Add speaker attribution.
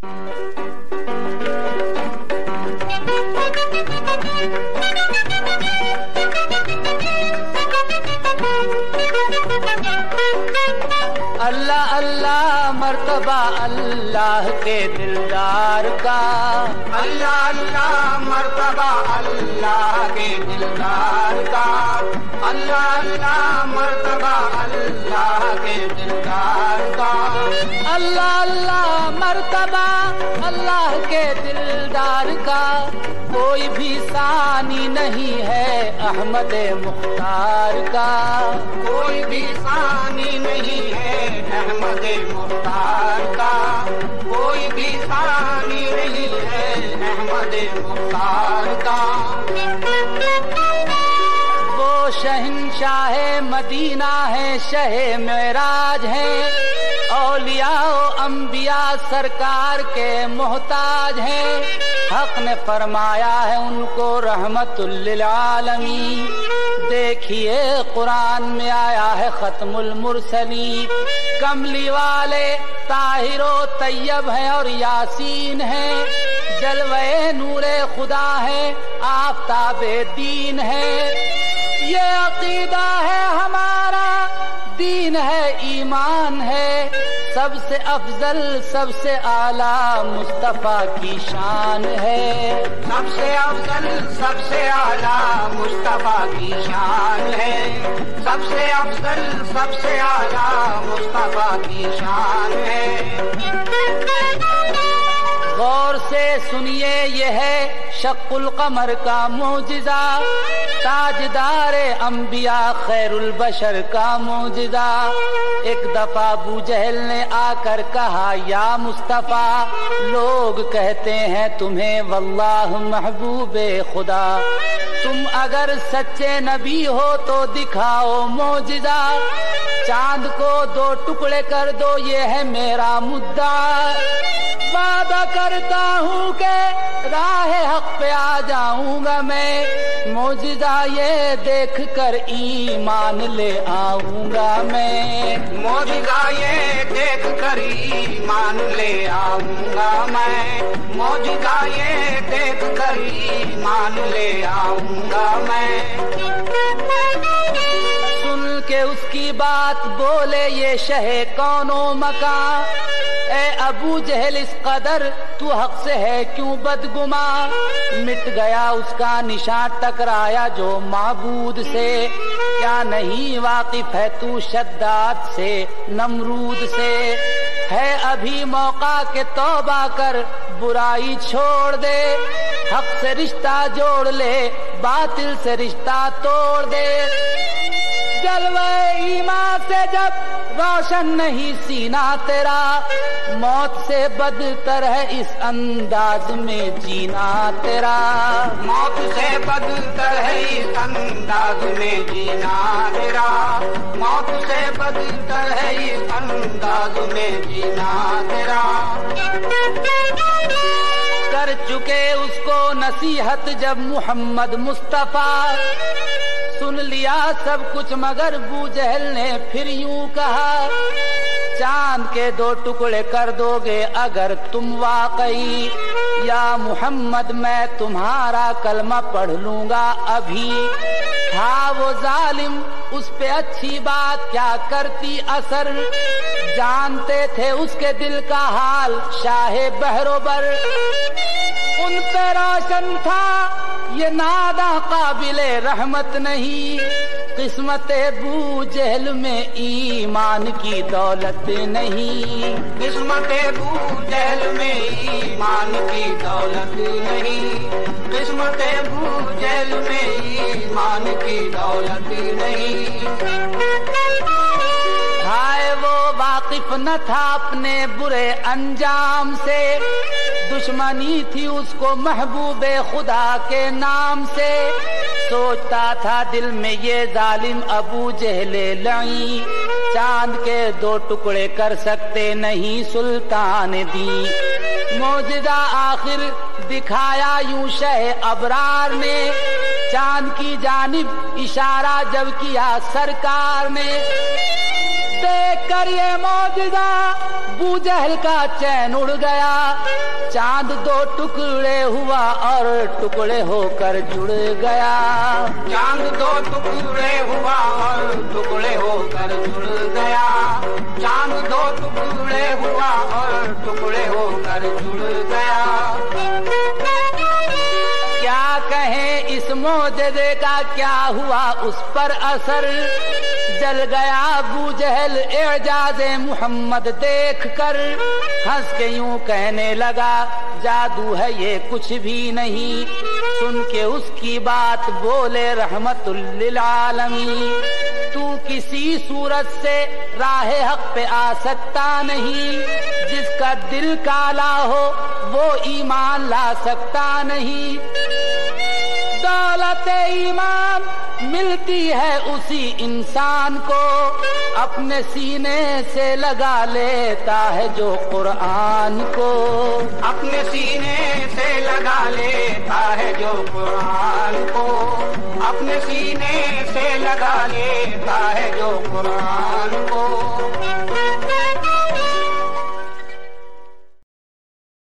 Speaker 1: اللہ اللہ مرتبہ اللہ کے دلدار کا،
Speaker 2: اللہ اللہ مرتبہ اللہ کے دلدار کا، اللہ اللہ مرتبہ اللہ کے دلدار کا،
Speaker 1: اللہ اللہ مرتبہ اللہ کے دلدار کا، کوئی بھی ثانی نہیں ہے احمد مختار کا،
Speaker 2: کوئی بھی ثانی نہیں ہے احمد مختار کا، کوئی بھی ثانی نہیں ہے احمد مختار کا۔
Speaker 1: وہ شہنشاہ مدینہ ہے، شہ معراج ہے، اولیاء و انبیاء سرکار کے محتاج ہیں، حق نے فرمایا ہے ان کو رحمت للعالمین۔ دیکھیے قرآن میں آیا ہے ختم المرسلین، کملی والے طاہر و طیب ہیں اور یاسین ہیں، جلوے نور خدا ہے، آفتاب دین ہے، یہ عقیدہ ہے ہمارا، دین ہے ایمان ہے، سب سے افضل سب سے اعلیٰ مصطفیٰ کی شان ہے،
Speaker 2: سب سے افضل سب سے اعلیٰ مصطفیٰ کی شان ہے، سب سے افضل سب سے اعلیٰ مصطفیٰ کی شان ہے۔
Speaker 1: غور سے سنیے یہ ہے شق القمر کا معجزہ، تاجدار انبیاء خیر البشر کا معجزہ۔ ایک دفعہ ابو جہل نے آ کر کہا یا مصطفیٰ، لوگ کہتے ہیں تمہیں واللہ محبوب خدا، تم اگر سچے نبی ہو تو دکھاؤ معجزہ، چاند کو 2 ٹکڑے کر دو یہ ہے میرا مدعا، وعدہ کرتا ہوں کہ راہ حق پہ آ جاؤں گا میں، معجزہ یہ دیکھ کر ایمان لے آؤں گا میں،
Speaker 2: معجزہ یہ دیکھ کر ایمان لے آؤں گا میں، معجزہ یہ دیکھ کر ایمان لے آؤں گا میں۔
Speaker 1: سن کے اس کی بات بولے یہ شہ کون و مکان، اے ابو جہل اس قدر تو حق سے ہے کیوں بدگماں، مٹ گیا اس کا نشان ٹکرایا جو معبود سے، کیا نہیں واقف ہے تو شداد سے نمرود سے، ہے ابھی موقع کہ توبہ کر برائی چھوڑ دے، حق سے رشتہ جوڑ لے باطل سے رشتہ توڑ دے، جلوہ ایمان سے جب روشن نہیں سینہ تیرا، موت سے بدتر ہے اس انداز میں جینا تیرا،
Speaker 2: موت سے بدتر ہے اس انداز میں جینا تیرا، موت سے بدتر ہے اس انداز میں جینا تیرا۔
Speaker 1: کر چکے اس کو نصیحت جب محمد مصطفیٰ، سن لیا سب کچھ مگر ابو جہل نے پھر یوں کہا، چاند کے 2 ٹکڑے کر دو گے اگر تم واقعی، یا محمد میں تمہارا کلمہ پڑھ لوں گا ابھی، تھا وہ ظالم اس پہ اچھی بات کیا کرتی اثر، جانتے تھے اس کے دل کا حال شاہ بحر و بر، ان پہ روشن تھا یہ نادہ قابل رحمت نہیں، قسمت ابو جہل میں ایمان کی دولت نہیں،
Speaker 2: قسمت ابو جہل میں ایمان کی دولت نہیں، قسمت ابو جہل میں ایمان کی دولت نہیں۔
Speaker 1: ہائے وہ واقف نہ تھا اپنے برے انجام سے، دشمنی تھی اس کو محبوب خدا کے نام سے، سوچتا تھا دل میں یہ ظالم ابو جہل لعین، چاند کے 2 ٹکڑے کر سکتے نہیں سلطان دی، معجزہ آخر دکھایا یوں شہ ابرار نے، چاند کی جانب اشارہ جب کیا سرکار نے، دیکھ کر یہ معجزہ ابو جہل کا چین اڑ گیا، چاند دو ٹکڑے ہوا اور ٹکڑے ہو کر جڑ گیا،
Speaker 2: چاند دو ٹکڑے ہوا اور ٹکڑے ہو کر جڑ گیا، چاند دو ٹکڑے ہوا اور ٹکڑے ہو کر جڑ گیا۔
Speaker 1: کیا کہیں اس معجزے کا، کیا ہوا اس پر اثر، جل گیا ابو جہل اعجاز محمد دیکھ کر، ہنس کے یوں کہنے لگا جادو ہے یہ کچھ بھی نہیں، سن کے اس کی بات بولے رحمت للعالمین، تو کسی صورت سے راہ حق پہ آ سکتا نہیں، جس کا دل کالا ہو وہ ایمان لا سکتا نہیں، دولت ایمان ملتی ہے اسی انسان کو، اپنے سینے سے لگا لیتا ہے جو قرآن کو،
Speaker 2: اپنے سینے سے لگا لیتا ہے جو قرآن کو، اپنے سینے سے لگا لیتا ہے جو قرآن کو۔